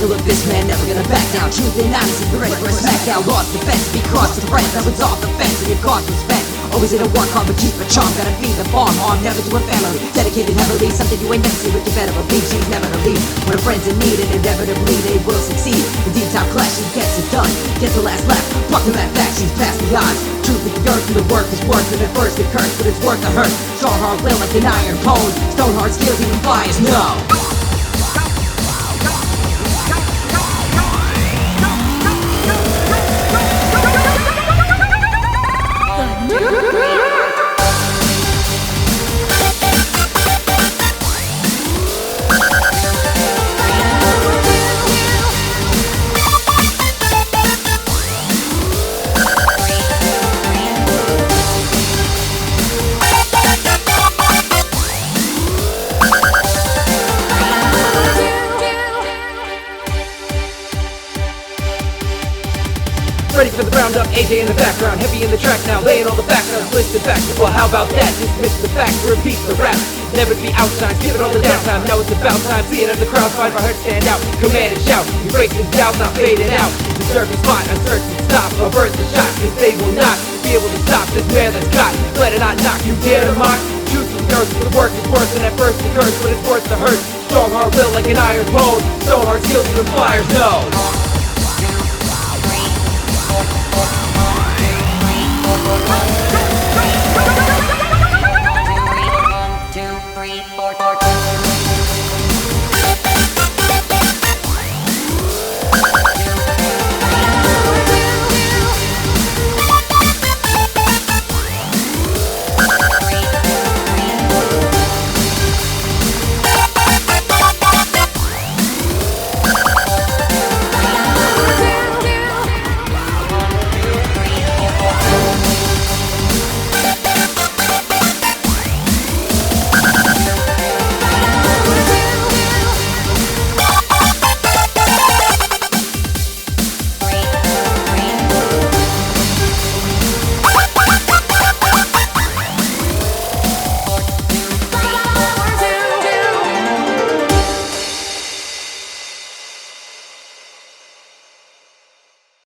look, this man never gonna back down. Truth and honesty, be ready for a smackdown. Lost defense, be crossed to friends. I was off the fence and your cost was spent. Always in a war hard, but keep a charm. Gotta feed the farm, harm never to a family. Dedicated heavily, something you ain't never seen, but you better believe she's never to leave. When a friend's in need, and inevitably they will succeed. The D-top clash, she gets it done, gets the last laugh. Fuck the mad fact, she's past the odds. Truth with the earth, and the work is worth it. At first it hurts, but it's worth the hurt. Strong hard will like an iron bone. Stone hard skills, even fires, no. Ready for the roundup, AJ in the background, heavy in the track now, laying all the facts out, listed back. Well, how about that? Dismiss the facts, repeat the rap. Never to be outshined, give it all the downtime. Now it's about time, see it as the crowd find my heart stand out. Command and shout, erasing doubt, not fading out. Deserving spot, uncertain stop, avert the shot, cause they will not be able to stop this man that's got. Let it not knock you, dare to mock. Truth to the earth, the work is worse than at first the curse, but it's worth the hurt. Strong hard will like an iron bone, stone hard skills even fires, no.